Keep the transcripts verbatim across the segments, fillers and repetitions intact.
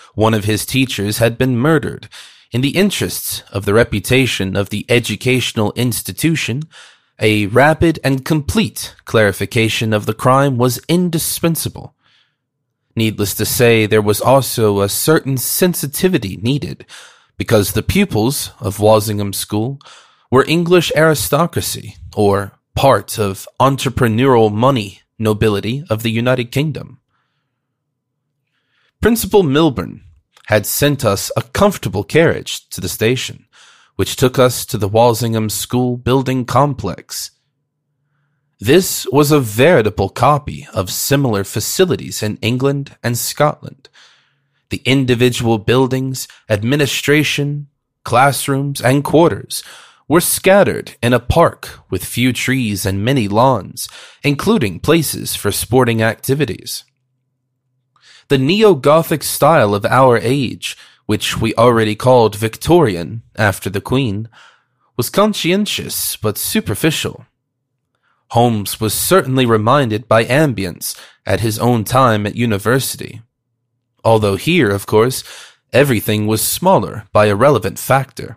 One of his teachers had been murdered. In the interests of the reputation of the educational institution, a rapid and complete clarification of the crime was indispensable. Needless to say, there was also a certain sensitivity needed, because the pupils of Walsingham School were English aristocracy, or part of entrepreneurial money nobility of the United Kingdom. Principal Milburn had sent us a comfortable carriage to the station, which took us to the Walsingham School building complex. This was a veritable copy of similar facilities in England and Scotland. The individual buildings, administration, classrooms, and quarters were scattered in a park with few trees and many lawns, including places for sporting activities. The neo-Gothic style of our age, which we already called Victorian after the Queen, was conscientious but superficial. Holmes was certainly reminded by ambience at his own time at university. Although here, of course, everything was smaller by a relevant factor.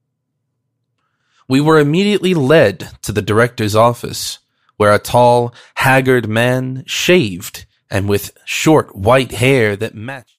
We were immediately led to the director's office, where a tall, haggard man, shaved, and with short white hair that matched